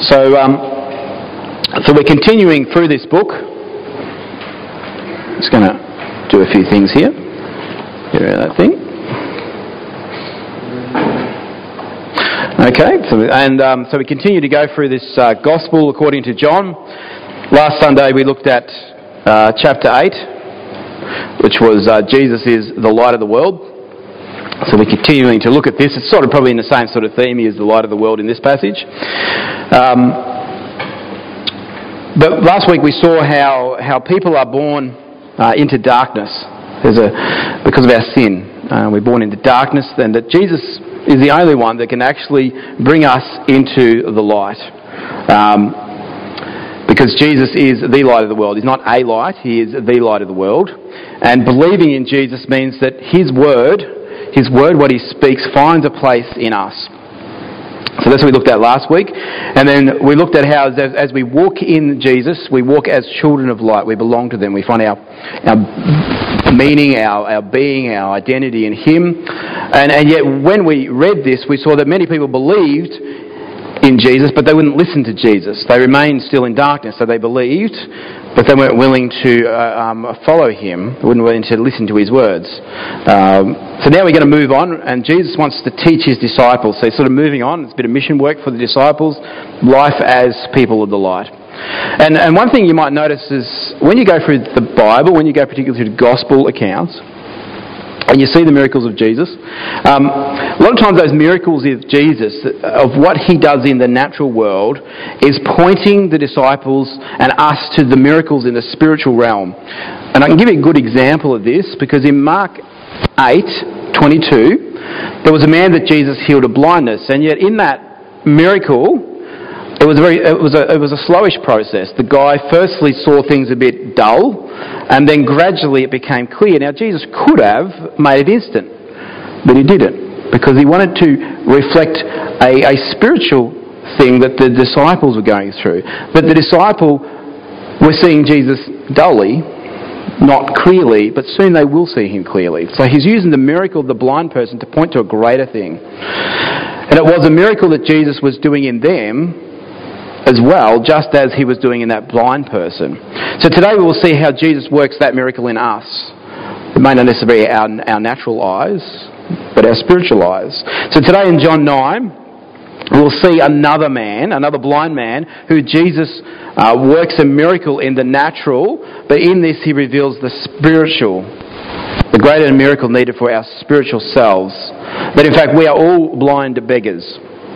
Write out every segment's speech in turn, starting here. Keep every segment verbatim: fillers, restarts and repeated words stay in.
So, um, so we're continuing through this book. Just going to do a few things here. Get rid of that thing. Okay, so and um, so we continue to go through this uh, Gospel according to John. Last Sunday we looked at uh, chapter eight, which was uh, Jesus is the light of the world. So we're continuing to look at this. It's sort of probably in the same sort of theme. He is the light of the world in this passage. Um, but last week we saw how, how people are born uh, into darkness. There's a because of our sin. Uh, we're born into darkness, and that Jesus is the only one that can actually bring us into the light. Um, because Jesus is the light of the world. He's not a light, he is the light of the world. And believing in Jesus means that his word, his word, what he speaks, finds a place in us. So that's what we looked at last week. And then we looked at how as, as we walk in Jesus, we walk as children of light. We belong to them. We find our, our meaning, our, our being, our identity in him. And, and yet when we read this, we saw that many people believed in Jesus, but they wouldn't listen to Jesus. They remained still in darkness. So they believed, but they weren't willing to uh, um, follow him. They weren't willing to listen to his words. Um, so now we're going to move on, and Jesus wants to teach his disciples. So he's sort of moving on. It's a bit of mission work for the disciples, life as people of the light. And, and one thing you might notice is when you go through the Bible, when you go particularly through the Gospel accounts, and you see the miracles of Jesus, um, a lot of times those miracles of Jesus, of what he does in the natural world, is pointing the disciples and us to the miracles in the spiritual realm. And I can give you a good example of this, because in Mark eight twenty-two, there was a man that Jesus healed of blindness, and yet in that miracle, It was a very, it was a, it was a slowish process. The guy firstly saw things a bit dull, and then gradually it became clear. Now Jesus could have made it instant, but he didn't, because he wanted to reflect a, a spiritual thing that the disciples were going through. That the disciple were seeing Jesus dully, not clearly, but soon they will see him clearly. So he's using the miracle of the blind person to point to a greater thing. And it was a miracle that Jesus was doing in them as well, just as he was doing in that blind person. So today we will see how Jesus works that miracle in us. It may not necessarily be our, our natural eyes, but our spiritual eyes. So today in John nine, we'll see another man, another blind man, who Jesus uh, works a miracle in the natural, but in this he reveals the spiritual, the greater miracle needed for our spiritual selves. That in fact we are all blind beggars.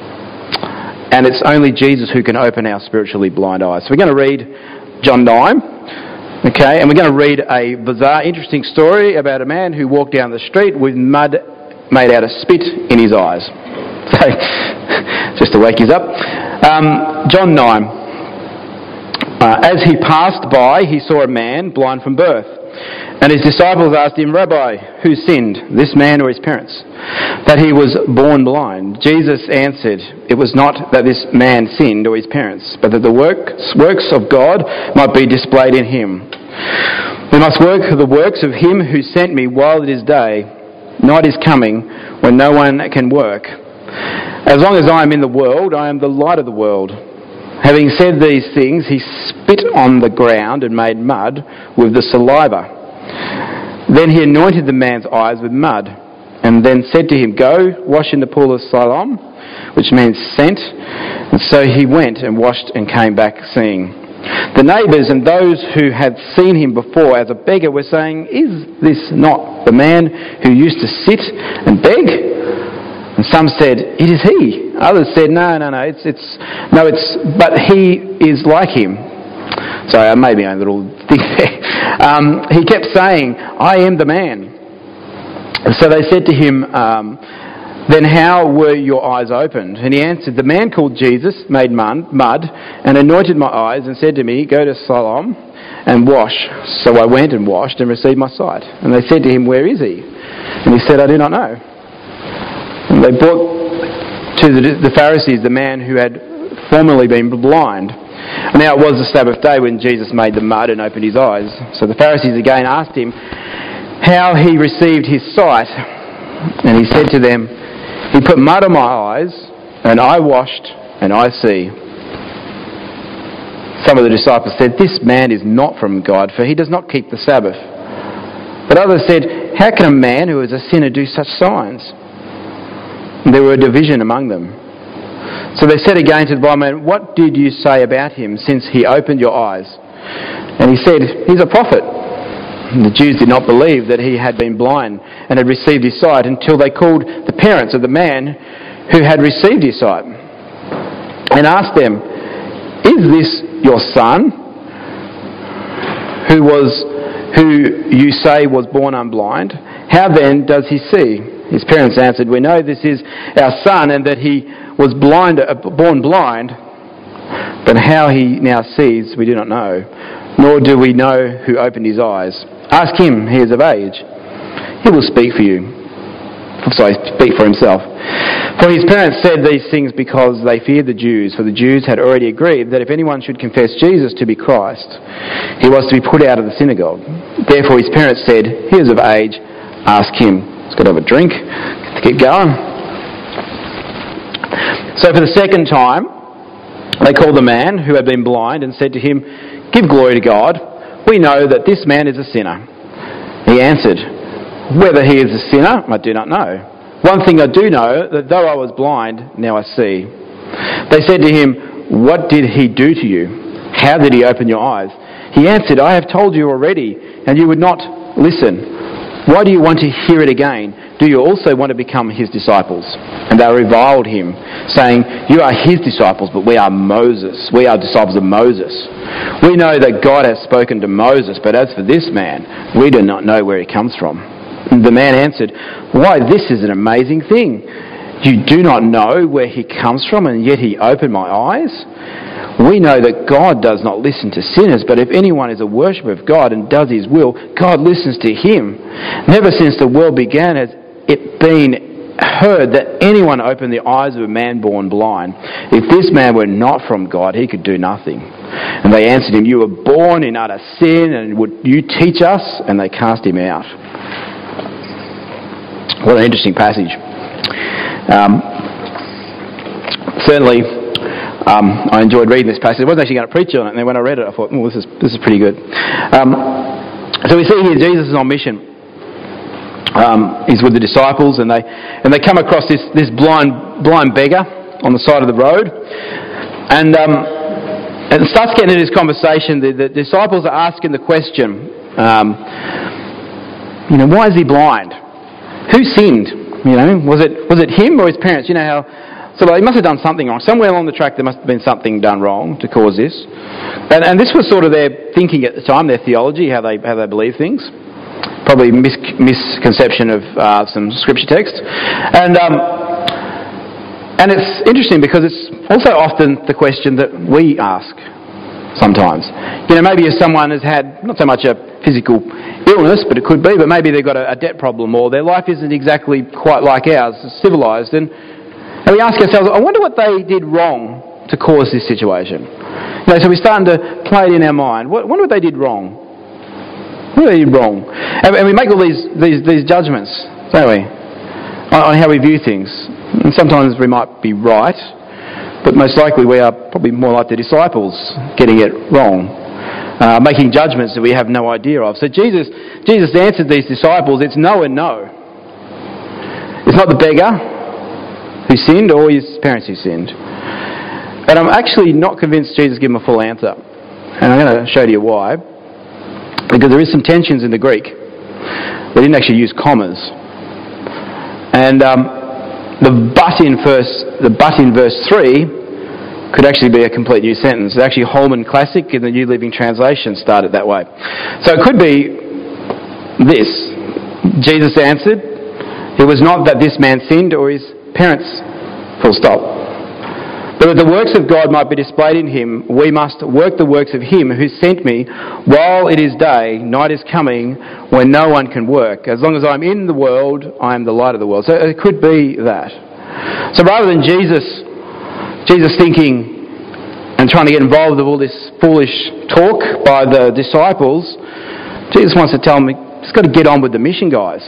And it's only Jesus who can open our spiritually blind eyes. So we're going to read John nine, okay, and we're going to read a bizarre, interesting story about a man who walked down the street with mud made out of spit in his eyes. So, just to wake you up. Um, John nine. Uh, as he passed by, he saw a man blind from birth. And his disciples asked him, "Rabbi, who sinned, this man or his parents, that he was born blind?" Jesus answered, "It was not that this man sinned or his parents, but that the works, works of God might be displayed in him. We must work the works of him who sent me while it is day. Night is coming when no one can work. As long as I am in the world, I am the light of the world." Having said these things, he spit on the ground and made mud with the saliva. Then he anointed the man's eyes with mud, and then said to him, "Go, wash in the pool of Siloam," which means sent. And so he went and washed and came back seeing. The neighbours and those who had seen him before as a beggar were saying, "Is this not the man who used to sit and beg?" And some said, "It is he." Others said, "No, no, no, it's, it's, no, it's, but he is like him." Sorry, I made my own little thing there. Um, he kept saying, "I am the man." And so they said to him, um, "Then how were your eyes opened?" And he answered, "The man called Jesus made mud and anointed my eyes and said to me, 'Go to Siloam and wash.' So I went and washed and received my sight." And they said to him, "Where is he?" And he said, "I do not know." And they brought to the, the Pharisees the man who had formerly been blind. And now it was the Sabbath day when Jesus made the mud and opened his eyes. So the Pharisees again asked him how he received his sight. And he said to them, "He put mud on my eyes, and I washed, and I see." Some of the disciples said, "This man is not from God, for he does not keep the Sabbath." But others said, "How can a man who is a sinner do such signs?" And there were a division among them. So they said again to the blind man, "What did you say about him since he opened your eyes?" And he said, "He's a prophet." And the Jews did not believe that he had been blind and had received his sight until they called the parents of the man who had received his sight and asked them, "Is this your son who was who you say was born unblind? How then does he see?" His parents answered, "We know this is our son and that he was blind, uh, born blind, but how he now sees we do not know, nor do we know who opened his eyes. Ask him, he is of age. He will speak for you." Sorry, speak for himself. For his parents said these things because they feared the Jews, for the Jews had already agreed that if anyone should confess Jesus to be Christ, he was to be put out of the synagogue. Therefore his parents said, "He is of age, ask him." Let's go to have a drink to get going. So for the second time, they called the man who had been blind and said to him, "Give glory to God. We know that this man is a sinner." He answered, "Whether he is a sinner, I do not know. One thing I do know, that though I was blind, now I see." They said to him, "What did he do to you? How did he open your eyes?" He answered, "I have told you already, and you would not listen. Why do you want to hear it again? Do you also want to become his disciples?" And they reviled him, saying, "You are his disciples, but we are Moses. We are disciples of Moses. We know that God has spoken to Moses, but as for this man, we do not know where he comes from." And the man answered, "Why, this is an amazing thing. You do not know where he comes from, and yet he opened my eyes? We know that God does not listen to sinners, but if anyone is a worshipper of God and does his will, God listens to him. Never since the world began has it been heard that anyone opened the eyes of a man born blind. If this man were not from God, he could do nothing." And they answered him, "You were born in utter sin, and would you teach us?" And they cast him out. What an interesting passage. Um, certainly, um, I enjoyed reading this passage. I wasn't actually going to preach on it, and then when I read it, I thought, "Oh, this is this is pretty good." Um, so we see here Jesus is on mission. Um, he's with the disciples, and they and they come across this this blind blind beggar on the side of the road, and um, and it starts getting into this conversation. The, the disciples are asking the question, um, you know, why is he blind? Who sinned? You know, was it was it him or his parents? You know how. So they must have done something wrong. Somewhere along the track there must have been something done wrong to cause this. And, and this was sort of their thinking at the time, their theology, how they how they believe things. Probably mis- misconception of uh, some scripture text. And um, and it's interesting because it's also often the question that we ask sometimes. You know, maybe if someone has had not so much a physical illness, but it could be, but maybe they've got a, a debt problem, or their life isn't exactly quite like ours, civilised, and And we ask ourselves, I wonder what they did wrong to cause this situation. You know, so we're starting to play it in our mind. What, wonder what they did wrong. What they did wrong. And, and we make all these, these, these judgments, don't we, on, on how we view things. And sometimes we might be right, but most likely we are probably more like the disciples, getting it wrong, uh, making judgments that we have no idea of. So Jesus, Jesus answered these disciples, it's no and no. It's not the beggar who sinned or his parents who sinned. And I'm actually not convinced Jesus gave him a full answer. And I'm going to show you why. Because there is some tensions in the Greek. They didn't actually use commas. And um, the but in verse the but in verse three could actually be a complete new sentence. It's actually Holman Classic in the New Living Translation started that way. So it could be this. Jesus answered, it was not that this man sinned or his parents, full stop. But that the works of God might be displayed in him, we must work the works of him who sent me while it is day. Night is coming when no one can work. As long as I'm in the world, I am the light of the world. So it could be that. So rather than Jesus, Jesus thinking and trying to get involved with all this foolish talk by the disciples, Jesus wants to tell them, just got to get on with the mission, guys.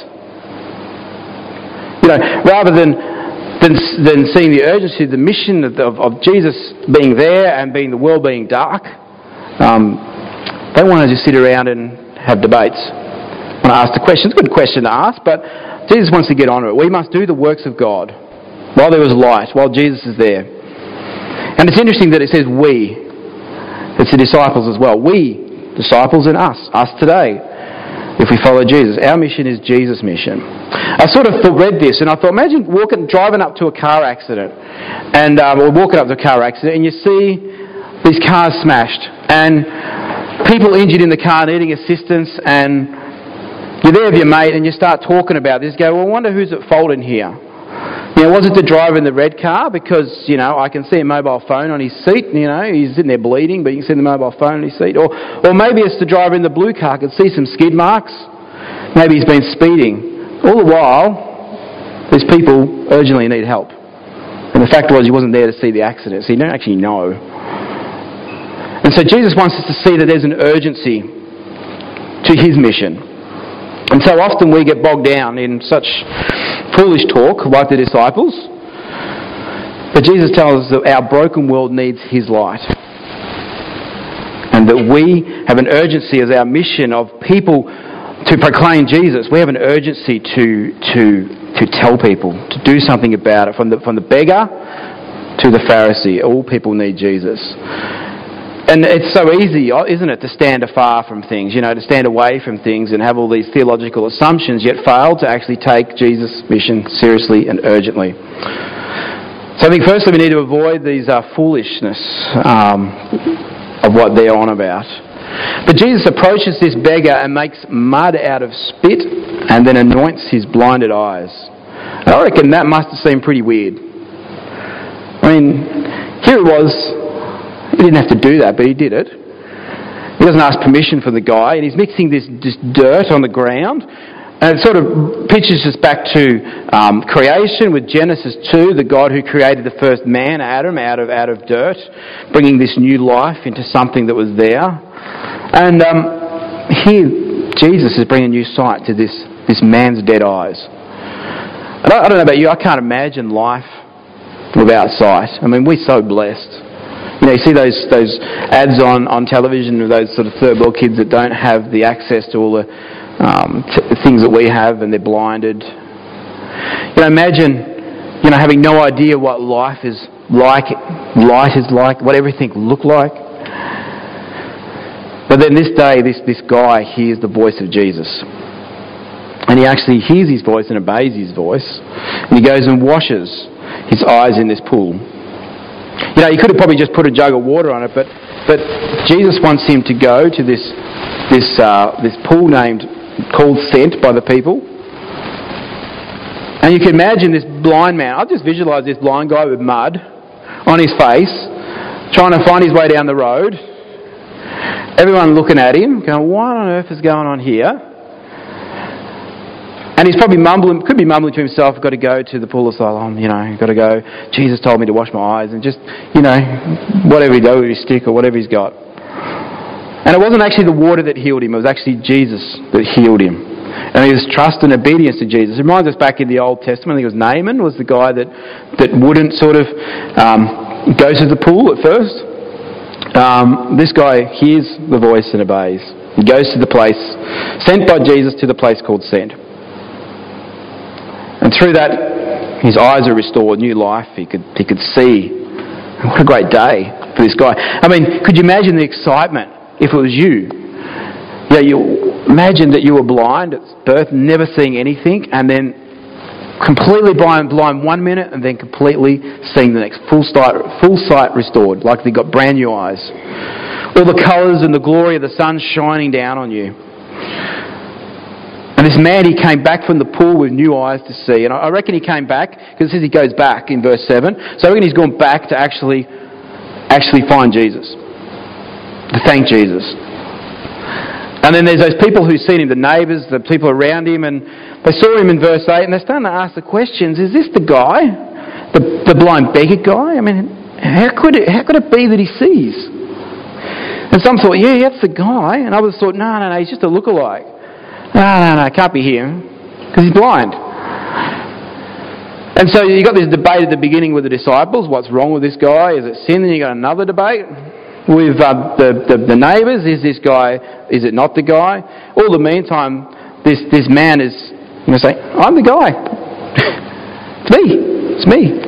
You know, rather than Than, than seeing the urgency, the mission of, of, of Jesus being there and being the world being dark, Um, they want to just sit around and have debates. Want to ask the questions. Good question to ask, but Jesus wants to get on to it. We must do the works of God while there was light, while Jesus is there. And it's interesting that it says we. It's the disciples as well. We, disciples, and us. Us today, if we follow Jesus. Our mission is Jesus' mission. I sort of read this and I thought, imagine walking, driving up to a car accident, and um, or walking up to a car accident, and you see these cars smashed, and people injured in the car needing assistance, and you're there with your mate and you start talking about this. Go, well, I wonder who's at fault in here. You know, was it the driver in the red car? Because, you know, I can see a mobile phone on his seat, you know, he's sitting there bleeding, but you can see the mobile phone on his seat. Or or maybe it's the driver in the blue car, I can see some skid marks. Maybe he's been speeding. All the while, these people urgently need help. And the fact was, he wasn't there to see the accident, so you don't actually know. And so Jesus wants us to see that there's an urgency to his mission. And so often we get bogged down in such foolish talk like the disciples. But Jesus tells us that our broken world needs his light. And that we have an urgency as our mission of people to proclaim Jesus. We have an urgency to to to tell people, to do something about it. From the from the beggar to the Pharisee, all people need Jesus. And it's so easy, isn't it, to stand afar from things, you know, to stand away from things and have all these theological assumptions, yet fail to actually take Jesus' mission seriously and urgently. So I think firstly we need to avoid these uh, foolishness um, of what they're on about. But Jesus approaches this beggar and makes mud out of spit and then anoints his blinded eyes. And I reckon that must have seemed pretty weird. I mean, here it was. He didn't have to do that, but he did it. He doesn't ask permission from the guy, and he's mixing this, this dirt on the ground. And it sort of pictures us back to um, creation with Genesis two, the God who created the first man, Adam, out of out of dirt, bringing this new life into something that was there. And um, here, Jesus is bringing new sight to this, this man's dead eyes. And I, I don't know about you, I can't imagine life without sight. I mean, we're so blessed. You know, you see those those ads on, on television of those sort of third world kids that don't have the access to all the um, t- things that we have, and they're blinded. You know, imagine, you know, having no idea what life is like, light is like, what everything look like. But then this day, this, this guy hears the voice of Jesus. And he actually hears his voice and obeys his voice. And he goes and washes his eyes in this pool. You know, you could have probably just put a jug of water on it, but but Jesus wants him to go to this this uh, this pool named called Sent by the people. And you can imagine this blind man. I'll just visualise this blind guy with mud on his face, trying to find his way down the road. Everyone looking at him, going, "What on earth is going on here?" And he's probably mumbling, could be mumbling to himself, "I've got to go to the pool of Siloam, you know, I've got to go. Jesus told me to wash my eyes," and just, you know, whatever he does with his stick or whatever he's got. And it wasn't actually the water that healed him, it was actually Jesus that healed him. And he was trust and obedience to Jesus. It reminds us back in the Old Testament, I think it was Naaman was the guy that, that wouldn't sort of um, go to the pool at first. Um, this guy hears the voice and obeys. He goes to the place, sent by Jesus to the place called Sent. And through that, his eyes are restored, new life. He could he could see. What a great day for this guy. I mean, could you imagine the excitement if it was you? Yeah, you imagine that you were blind at birth, never seeing anything, and then completely blind, blind one minute, and then completely seeing the next, full sight, full sight restored, like they got brand new eyes. All the colours and the glory of the sun shining down on you. And this man, he came back from the pool with new eyes to see. And I reckon he came back, because it says he goes back in verse seven. So I reckon he's gone back to actually actually find Jesus. To thank Jesus. And then there's those people who've seen him, the neighbours, the people around him, and they saw him in verse eight, and they're starting to ask the questions, is this the guy? The, the blind beggar guy? I mean, how could it, how could it be that he sees? And some thought, yeah, that's the guy. And others thought, no, no, no, he's just a lookalike. No, no, no, it can't be him, because he's blind. And so you got this debate at the beginning with the disciples, what's wrong with this guy? Is it sin? Then you got another debate. with uh, the, the, the neighbours? Is this guy, is it not the guy? All the meantime, this, this man is going to say, I'm the guy. It's me. It's me.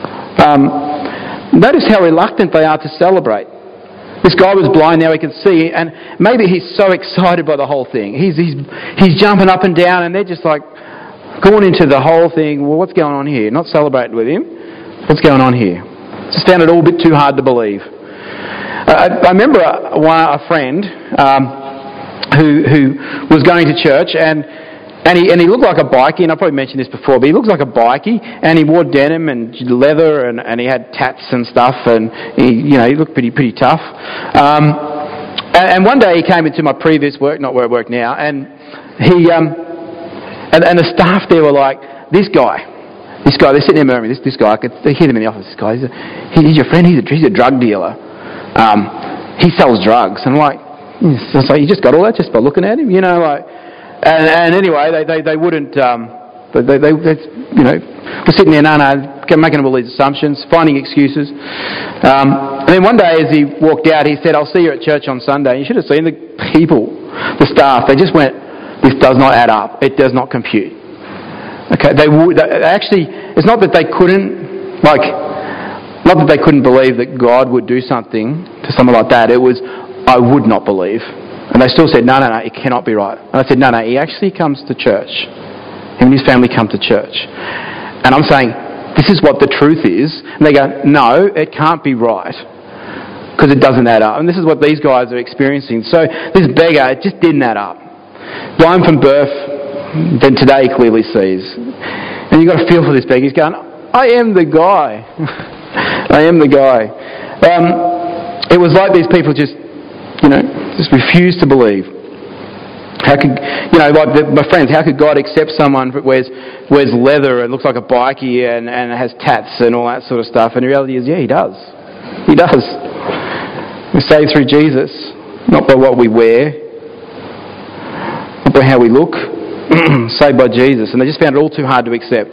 Um, notice how reluctant they are to celebrate. This guy was blind, now he can see, and maybe he's so excited by the whole thing. He's, he's, he's jumping up and down, and they're just like going into the whole thing. Well, what's going on here? Not celebrating with him. What's going on here? Just found it all a bit too hard to believe. Uh, I, I remember a, a friend um, who, who was going to church, and And he, and he looked like a bikie, and I probably mentioned this before, but he looks like a bikie, and he wore denim and leather, and, and he had tats and stuff, and he, you know, he looked pretty pretty tough. Um, and, and one day he came into my previous work, not where I work now, and he, um, and, and the staff there were like, this guy, this guy, they're sitting there murmuring, this this guy, I could hear them in the office, this guy, he's, a, he's your friend, he's a, he's a drug dealer. Um, he sells drugs, and I'm like, so you just got all that just by looking at him, you know, like. And, and anyway, they, they, they wouldn't, um, they, they, they, you know, were sitting there, no, no, making all these assumptions, finding excuses. Um, and then one day as he walked out, he said, I'll see you at church on Sunday. You should have seen the people, the staff, they just went, this does not add up, it does not compute. Okay, they would, they actually, it's not that they couldn't, like, not that they couldn't believe that God would do something to someone like that, it was, I would not believe. And they still said, no, no, no, it cannot be right. And I said, no, no, he actually comes to church. Him and his family come to church. And I'm saying, this is what the truth is. And they go, no, it can't be right. Because it doesn't add up. And this is what these guys are experiencing. So this beggar, it just didn't add up. Blind from birth, then today he clearly sees. And you've got to feel for this beggar. He's going, I am the guy. I am the guy. Um, it was like these people just, you know, just refuse to believe. How could, you know, like the, my friends, how could God accept someone who wears, wears leather and looks like a bikie and, and has tats and all that sort of stuff? And the reality is, yeah, he does. He does. We're saved through Jesus, not by what we wear, not by how we look, saved by Jesus. And they just found it all too hard to accept.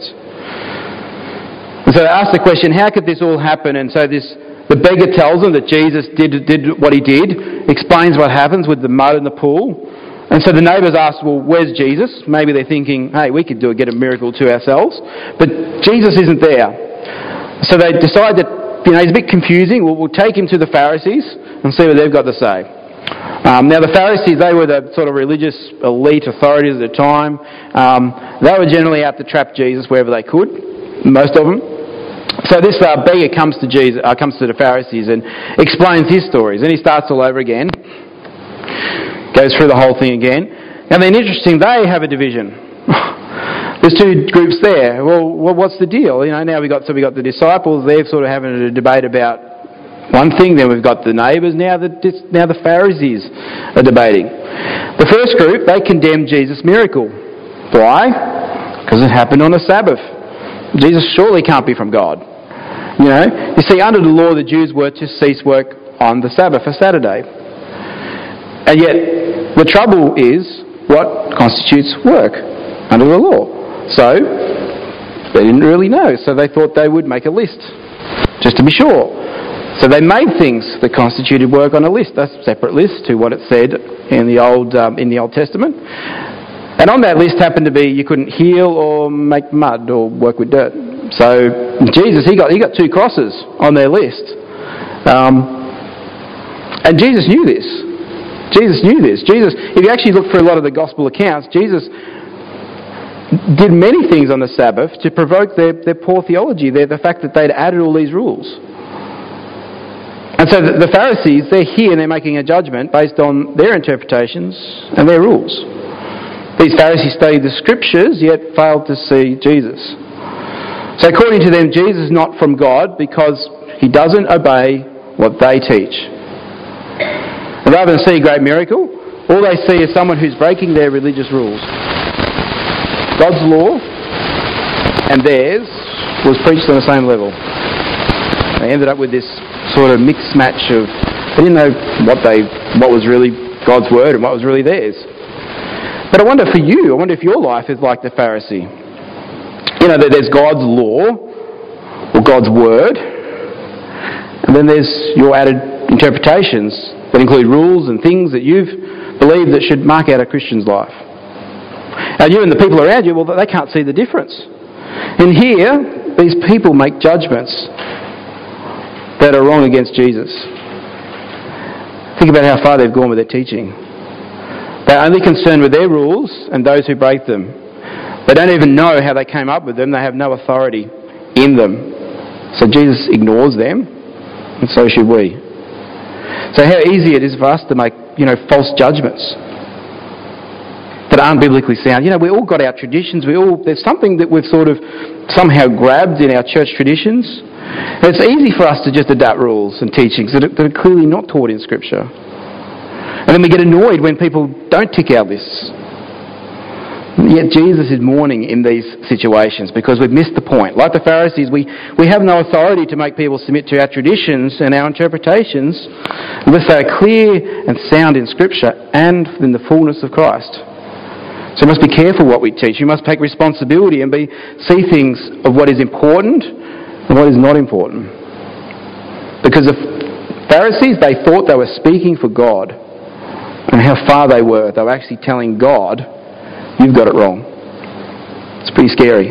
And so they asked the question, how could this all happen? And so this the beggar tells them that Jesus did, did what he did, explains what happens with the mud in the pool. And so the neighbours ask, well, where's Jesus? Maybe they're thinking, hey, we could do a, get a miracle to ourselves. But Jesus isn't there. So they decide that, you know, he's a bit confusing. We'll, we'll take him to the Pharisees and see what they've got to say. Um, now the Pharisees, they were the sort of religious elite authorities at the time. Um, they were generally out to trap Jesus wherever they could, most of them. So this uh, beggar comes to Jesus, uh, comes to the Pharisees and explains his stories, and he starts all over again, goes through the whole thing again. And then interesting, they have a division. There's two groups there. Well, well, what's the deal? You know, now we got so we got the disciples. They're sort of having a debate about one thing. Then we've got the neighbours. Now the now the Pharisees are debating. The first group, they condemn Jesus' miracle. Why? Because it happened on a Sabbath. Jesus surely can't be from God. You know, you see, under the law, the Jews were to cease work on the Sabbath, a Saturday. And yet, the trouble is, what constitutes work under the law? So, they didn't really know, so they thought they would make a list, just to be sure. So they made things that constituted work on a list, a separate list to what it said in the Old um, in the Old Testament. And on that list happened to be you couldn't heal or make mud or work with dirt. So Jesus, he got he got two crosses on their list. Um, and Jesus knew this. Jesus knew this. Jesus, if you actually look through a lot of the gospel accounts, Jesus did many things on the Sabbath to provoke their, their poor theology, their, the fact that they'd added all these rules. And so the, the Pharisees, they're here and they're making a judgment based on their interpretations and their rules. These Pharisees studied the Scriptures, yet failed to see Jesus. So according to them, Jesus is not from God because he doesn't obey what they teach. And rather than see a great miracle, all they see is someone who's breaking their religious rules. God's law and theirs was preached on the same level. They ended up with this sort of mixed match of, they didn't know what they what was really God's word and what was really theirs. But I wonder for you, I wonder if your life is like the Pharisee. You know, that there's God's law or God's word, and then there's your added interpretations that include rules and things that you've believed that should mark out a Christian's life. And you and the people around you, well, they can't see the difference. And here, these people make judgments that are wrong against Jesus. Think about how far they've gone with their teaching. They're only concerned with their rules and those who break them. They don't even know how they came up with them. They have no authority in them. So Jesus ignores them, and so should we. So how easy it is for us to make, you know, false judgments that aren't biblically sound. You know, we all got our traditions. We all there's something that we've sort of somehow grabbed in our church traditions. And it's easy for us to just adapt rules and teachings that are, that are clearly not taught in Scripture. And then we get annoyed when people don't tick our lists. Yet Jesus is mourning in these situations because we've missed the point. Like the Pharisees, we, we have no authority to make people submit to our traditions and our interpretations unless they are clear and sound in Scripture and in the fullness of Christ. So we must be careful what we teach. We must take responsibility and be see things of what is important and what is not important. Because the Pharisees, they thought they were speaking for God, and how far they were. They were actually telling God, you've got it wrong. It's pretty scary.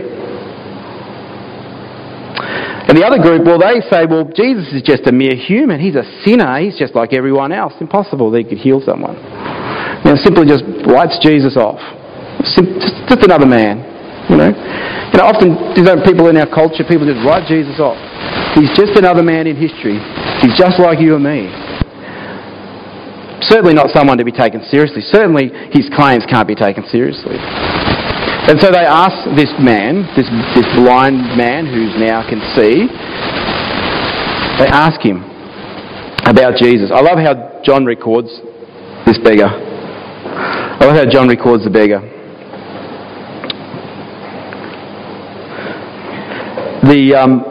And the other group, well, they say, well, Jesus is just a mere human. He's a sinner. He's just like everyone else. Impossible that he could heal someone. Now, simply just writes Jesus off. Sim- just, just another man, you know. You know, often, you know, people in our culture, people just write Jesus off. He's just another man in history. He's just like you and me. Certainly not someone to be taken seriously. Certainly his claims can't be taken seriously. And so they ask this man, this, this blind man who's now can see, they ask him about Jesus. I love how John records this beggar. I love how John records the beggar. The, um...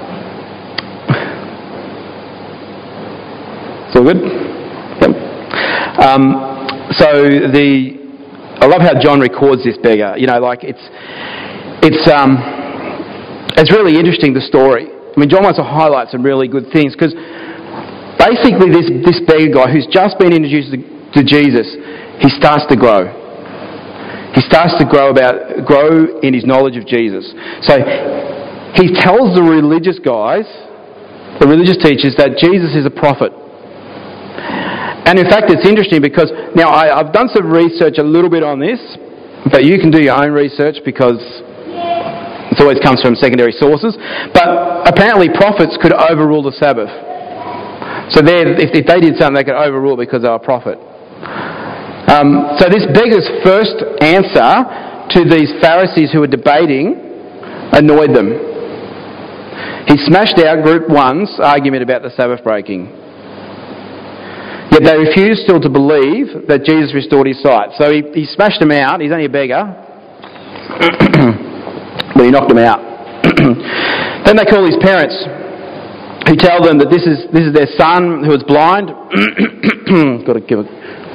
It's all good? Yep. Um, so the... I love how John records this beggar. You know, like it's... It's, um... It's really interesting, the story. I mean, John wants to highlight some really good things, because basically this, this beggar guy who's just been introduced to, to Jesus, he starts to grow. He starts to grow about grow in his knowledge of Jesus. So he tells the religious guys, the religious teachers, that Jesus is a prophet. And in fact, it's interesting because now I, I've done some research a little bit on this, but you can do your own research because it always comes from secondary sources. But apparently, prophets could overrule the Sabbath. So if, if they did something, they could overrule because they were a prophet. Um, so this beggar's first answer to these Pharisees who were debating annoyed them. He smashed out Group One's argument about the Sabbath breaking. Yet they refused still to believe that Jesus restored his sight. So he, he smashed them out. He's only a beggar. But he knocked them out. Then they call his parents, who tell them that this is this is their son who is blind. Got to give a...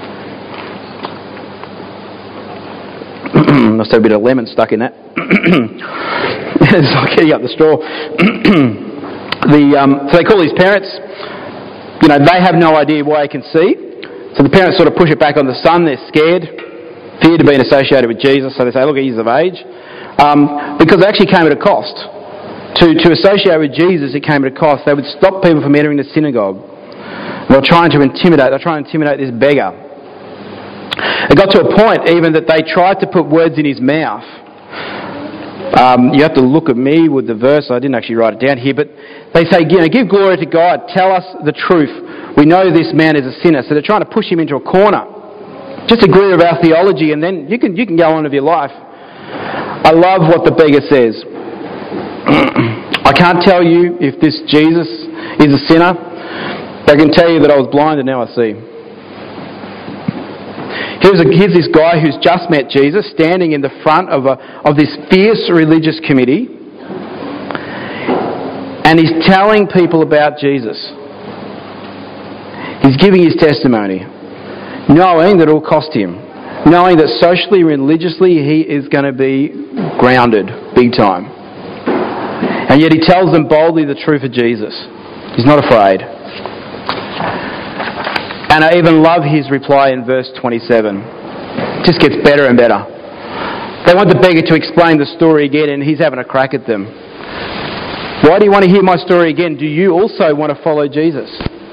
Must have a bit of lemon stuck in that. It's like getting up the straw. the um, so they call his parents. You know, they have no idea why he can see. So the parents sort of push it back on the son. They're scared, feared of being associated with Jesus. So they say, look, he's of age. Um, because it actually came at a cost. To, to associate with Jesus, it came at a cost. They would stop people from entering the synagogue. They were trying to intimidate. They were trying to intimidate this beggar. It got to a point even that they tried to put words in his mouth. Um, you have to look at me with the verse. I didn't actually write it down here, but they say, you know, give glory to God. Tell us the truth. We know this man is a sinner. So they're trying to push him into a corner. Just agree with our theology, and then you can you can go on with your life. I love what the beggar says. I can't tell you if this Jesus is a sinner, but I can tell you that I was blind and now I see. Here's, a, here's this guy who's just met Jesus, standing in the front of a of this fierce religious committee, and he's telling people about Jesus. He's giving his testimony, knowing that it will cost him, knowing that socially, religiously, he is going to be grounded big time. And yet he tells them boldly the truth of Jesus. He's not afraid. And I even love his reply in verse twenty-seven. It just gets better and better. They want the beggar to explain the story again, and he's having a crack at them. Why do you want to hear my story again? Do you also want to follow Jesus?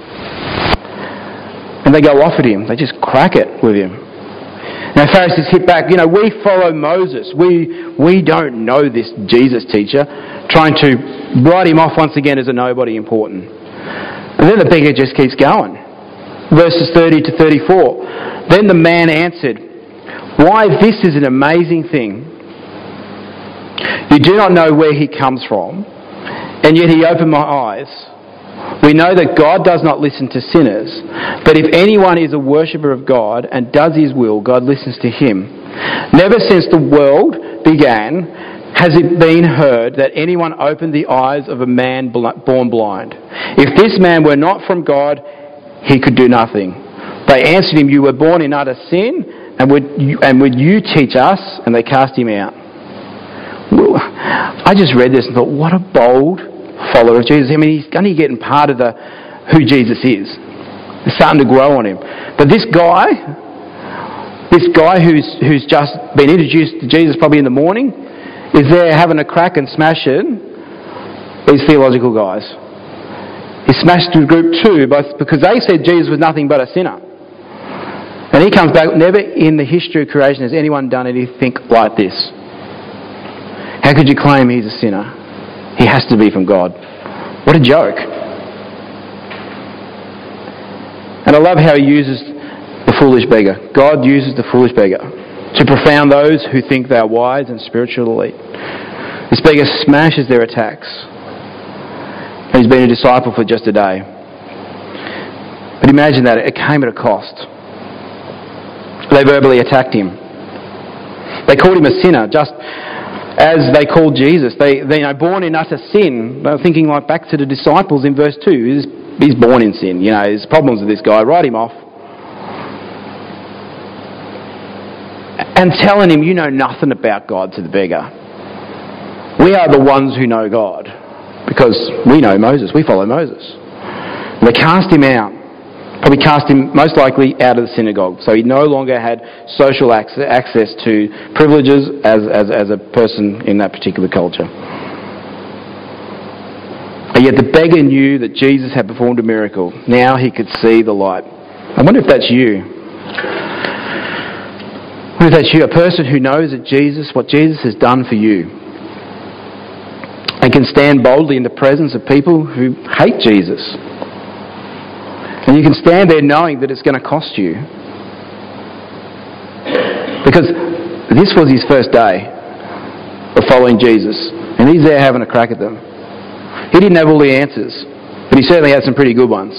And they go off at him. They just crack it with him. Now Pharisees hit back. You know, we follow Moses. We we don't know this Jesus teacher, trying to write him off once again as a nobody important. And then the beggar just keeps going. Verses thirty to thirty-four. Then the man answered, "Why, this is an amazing thing. You do not know where he comes from, and yet he opened my eyes. We know that God does not listen to sinners, but if anyone is a worshipper of God and does his will, God listens to him. Never since the world began has it been heard that anyone opened the eyes of a man born blind. If this man were not from God, he could do nothing." They answered him, "You were born in utter sin, and would you, and would you teach us?" And they cast him out. I just read this and thought, what a bold follower of Jesus. I mean, he's only getting part of the who Jesus is. It's starting to grow on him. But this guy, this guy who's who's just been introduced to Jesus probably in the morning, is there having a crack and smashing these theological guys. He smashed the group too, both because they said Jesus was nothing but a sinner. And he comes back, never in the history of creation has anyone done anything like this. How could you claim he's a sinner? He has to be from God. What a joke. And I love how he uses the foolish beggar. God uses the foolish beggar to profound those who think they are wise and spiritual elite. This beggar smashes their attacks. And he's been a disciple for just a day. But imagine that, it came at a cost. They verbally attacked him. They called him a sinner, just as they called Jesus. They, they you know, born in utter sin. They were thinking like back to the disciples in verse two. He's, he's born in sin. You know, there's problems with this guy. Write him off. And telling him, you know nothing about God, to the beggar. We are the ones who know God because we know Moses. We follow Moses. And they cast him out. Probably cast him most likely out of the synagogue. So he no longer had social access to privileges as, as, as a person in that particular culture. And yet the beggar knew that Jesus had performed a miracle. Now he could see the light. I wonder if that's you. I wonder if that's you, a person who knows that Jesus, what Jesus has done for you, and can stand boldly in the presence of people who hate Jesus. And you can stand there knowing that it's going to cost you. Because this was his first day of following Jesus. And he's there having a crack at them. He didn't have all the answers. But he certainly had some pretty good ones.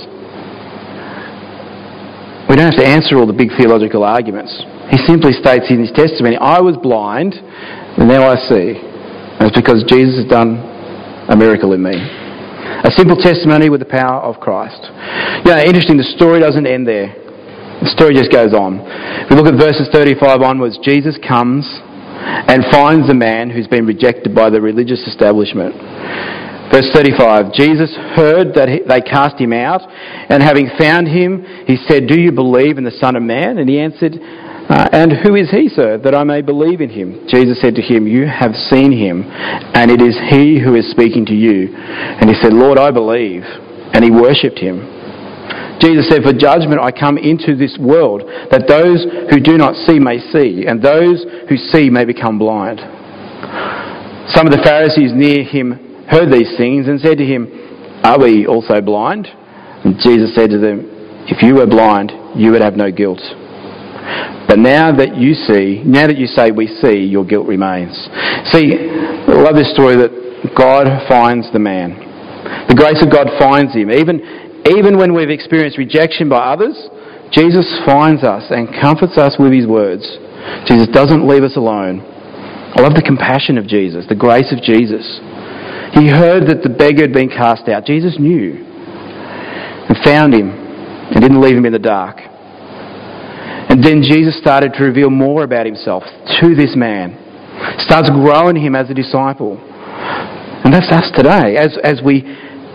We don't have to answer all the big theological arguments. He simply states in his testimony, I was blind, and now I see. And it's because Jesus has done a miracle in me. A simple testimony with the power of Christ. You know, interesting, the story doesn't end there. The story just goes on. If we look at verses thirty-five onwards, Jesus comes and finds the man who's been rejected by the religious establishment. Verse thirty-five, Jesus heard that he, they cast him out, and having found him, he said, do you believe in the Son of Man? And he answered, Uh, and who is he, sir, that I may believe in him? Jesus said to him, you have seen him, and it is he who is speaking to you. And he said, Lord, I believe. And he worshipped him. Jesus said, for judgment I come into this world, that those who do not see may see, and those who see may become blind. Some of the Pharisees near him heard these things and said to him, are we also blind? And Jesus said to them, if you were blind, you would have no guilt. But now that you see, now that you say we see, your guilt remains. See, I love this story that God finds the man. The grace of God finds him. Even, even when we've experienced rejection by others, Jesus finds us and comforts us with his words. Jesus doesn't leave us alone. I love the compassion of Jesus, the grace of Jesus. He heard that the beggar had been cast out. Jesus knew and found him and didn't leave him in the dark. And then Jesus started to reveal more about himself to this man. Starts growing him as a disciple. And that's us today. As, as we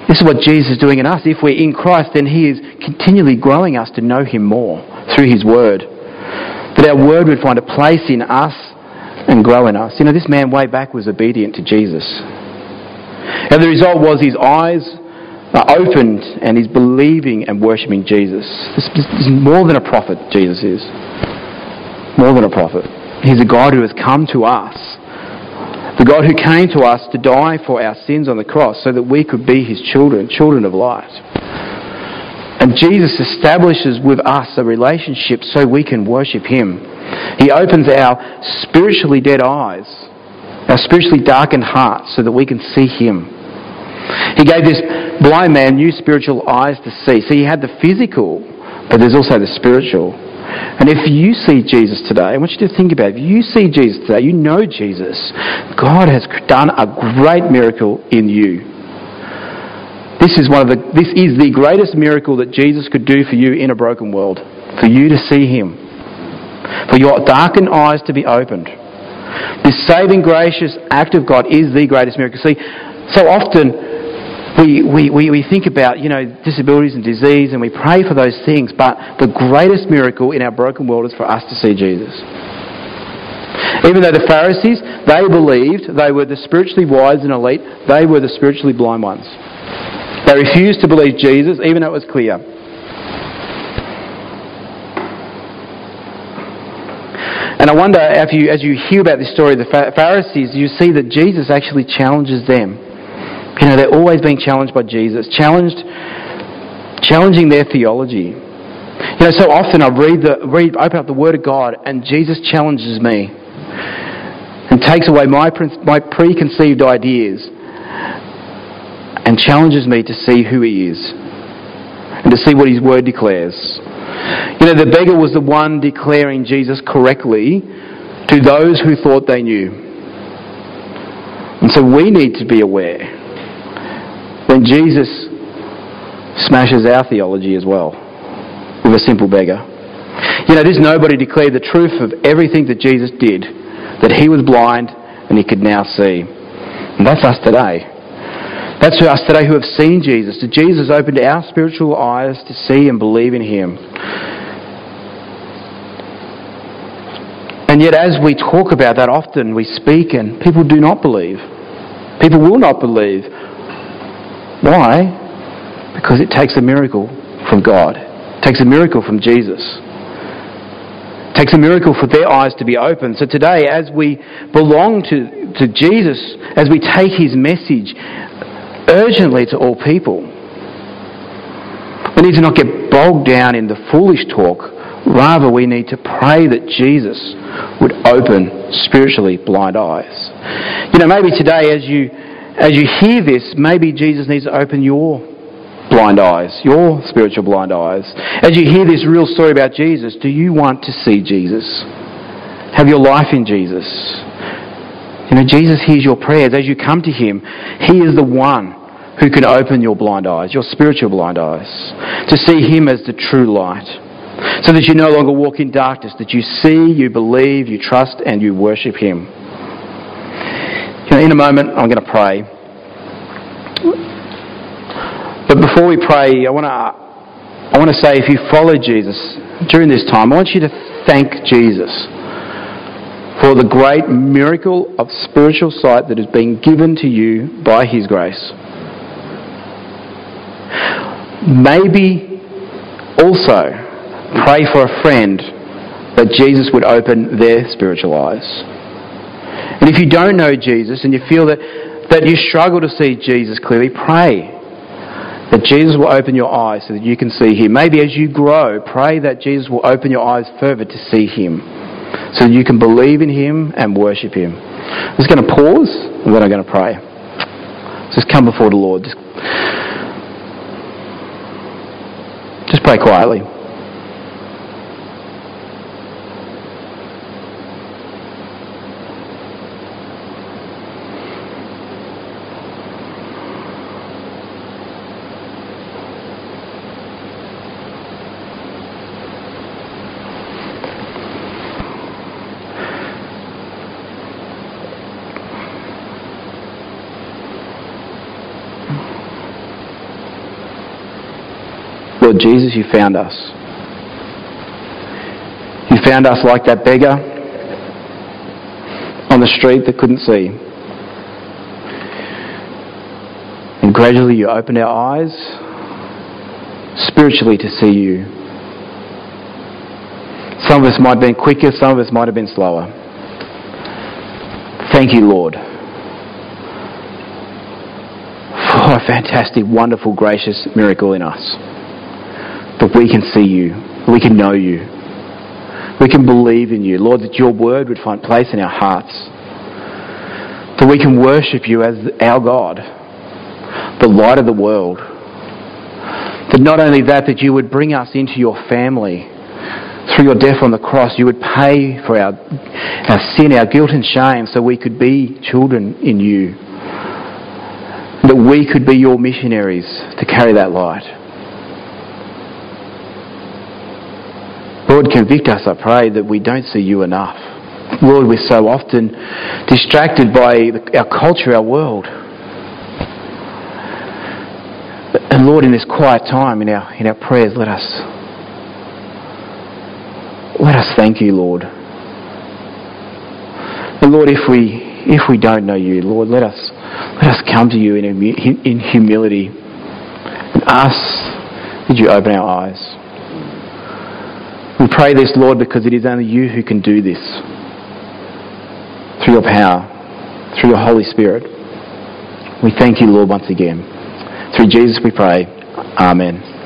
This is what Jesus is doing in us. If we're in Christ, then he is continually growing us to know him more through his word. That our word would find a place in us and grow in us. You know, this man way back was obedient to Jesus. And the result was his eyes are opened and he's believing and worshipping Jesus. This is more than a prophet, Jesus is. More than a prophet. He's a God who has come to us. The God who came to us to die for our sins on the cross so that we could be his children, children of light. And Jesus establishes with us a relationship so we can worship him. He opens our spiritually dead eyes, our spiritually darkened hearts, so that we can see him. He gave this blind man new spiritual eyes to see. See, he had the physical, but there's also the spiritual. And if you see Jesus today, I want you to think about it. If you see Jesus today, you know Jesus. God has done a great miracle in you. This is one of the. This is the greatest miracle that Jesus could do for you in a broken world. For you to see him. For your darkened eyes to be opened. This saving, gracious act of God is the greatest miracle. See, so often we, we, we, we think about, you know, disabilities and disease and we pray for those things, but the greatest miracle in our broken world is for us to see Jesus. Even though the Pharisees, they believed they were the spiritually wise and elite, they were the spiritually blind ones. They refused to believe Jesus, even though it was clear. And I wonder, if you, as you hear about this story of the Pharisees, you see that Jesus actually challenges them. You know, they're always being challenged by Jesus, challenged, challenging their theology. You know, so often I read the, read, open up the Word of God, and Jesus challenges me and takes away my my preconceived ideas and challenges me to see who he is and to see what his Word declares. You know, the beggar was the one declaring Jesus correctly to those who thought they knew. And so we need to be aware when Jesus smashes our theology as well with a simple beggar. You know, there's nobody declared the truth of everything that Jesus did, that he was blind and he could now see. And that's us today. That's us today who have seen Jesus. That Jesus opened our spiritual eyes to see and believe in him. And yet as we talk about that, often we speak and people do not believe. People will not believe. Why? Because it takes a miracle from God. It takes a miracle from Jesus. It takes a miracle for their eyes to be open. So today, as we belong to, to Jesus, as we take his message urgently to all people, we need to not get bogged down in the foolish talk. Rather, we need to pray that Jesus would open spiritually blind eyes. You know, maybe today as you as you hear this, maybe Jesus needs to open your blind eyes, your spiritual blind eyes. As you hear this real story about Jesus, do you want to see Jesus? Have your life in Jesus? You know, Jesus hears your prayers. As you come to him, he is the one who can open your blind eyes, your spiritual blind eyes, to see him as the true light, so that you no longer walk in darkness, that you see, you believe, you trust, and you worship him. You know, in a moment, I'm going to pray. But before we pray, I want to I want to say, if you follow Jesus during this time, I want you to thank Jesus for the great miracle of spiritual sight that has been given to you by his grace. Maybe also pray for a friend that Jesus would open their spiritual eyes. And if you don't know Jesus and you feel that, that you struggle to see Jesus clearly, pray that Jesus will open your eyes so that you can see him. Maybe as you grow, pray that Jesus will open your eyes further to see him, so that you can believe in him and worship him. I'm just going to pause and then I'm going to pray. Just come before the Lord. Just, just pray quietly. Lord Jesus, you found us. You found us like that beggar on the street that couldn't see. And gradually you opened our eyes spiritually to see you. Some of us might have been quicker, some of us might have been slower. Thank you, Lord, for a fantastic, wonderful, gracious miracle in us. That we can see you, we can know you, we can believe in you. Lord, that your word would find place in our hearts. That we can worship you as our God, the light of the world. That not only that, that you would bring us into your family through your death on the cross. You would pay for our, our sin, our guilt and shame, so we could be children in you. That we could be your missionaries to carry that light. Lord, convict us, I pray, that we don't see you enough. Lord, we're so often distracted by our culture, our world. And Lord, in this quiet time, in our in our prayers, let us let us thank you, Lord. And Lord, if we if we don't know you, Lord, let us let us come to you in in humility and ask that you open our eyes. We pray this, Lord, because it is only you who can do this through your power, through your Holy Spirit. We thank you, Lord, once again. Through Jesus we pray. Amen.